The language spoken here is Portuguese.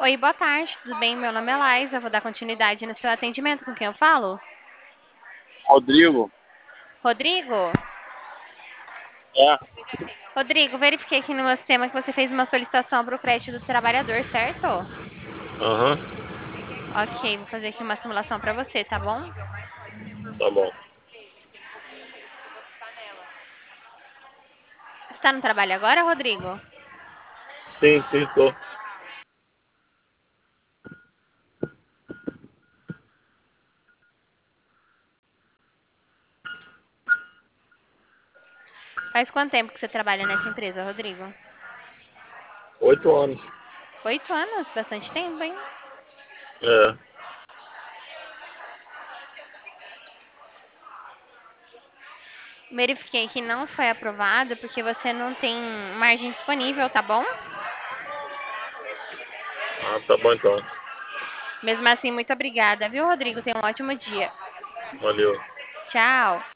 Oi, boa tarde, tudo bem? Meu nome é Laís, eu vou dar continuidade no seu atendimento. Com quem eu falo? Rodrigo? Rodrigo? É. Rodrigo, verifiquei aqui no meu sistema que você fez uma solicitação para o crédito do trabalhador, certo? Aham. Ok, vou fazer aqui uma simulação para você, tá bom? Tá bom. Você está no trabalho agora, Rodrigo? Sim, sim, tô. Faz quanto tempo que você trabalha nessa empresa, Rodrigo? 8 anos. 8 anos, bastante tempo, hein? É. Verifiquei que não foi aprovado porque você não tem margem disponível, tá bom? Ah, tá bom então. Mesmo assim, muito obrigada, viu, Rodrigo? Tenha um ótimo dia. Valeu. Tchau.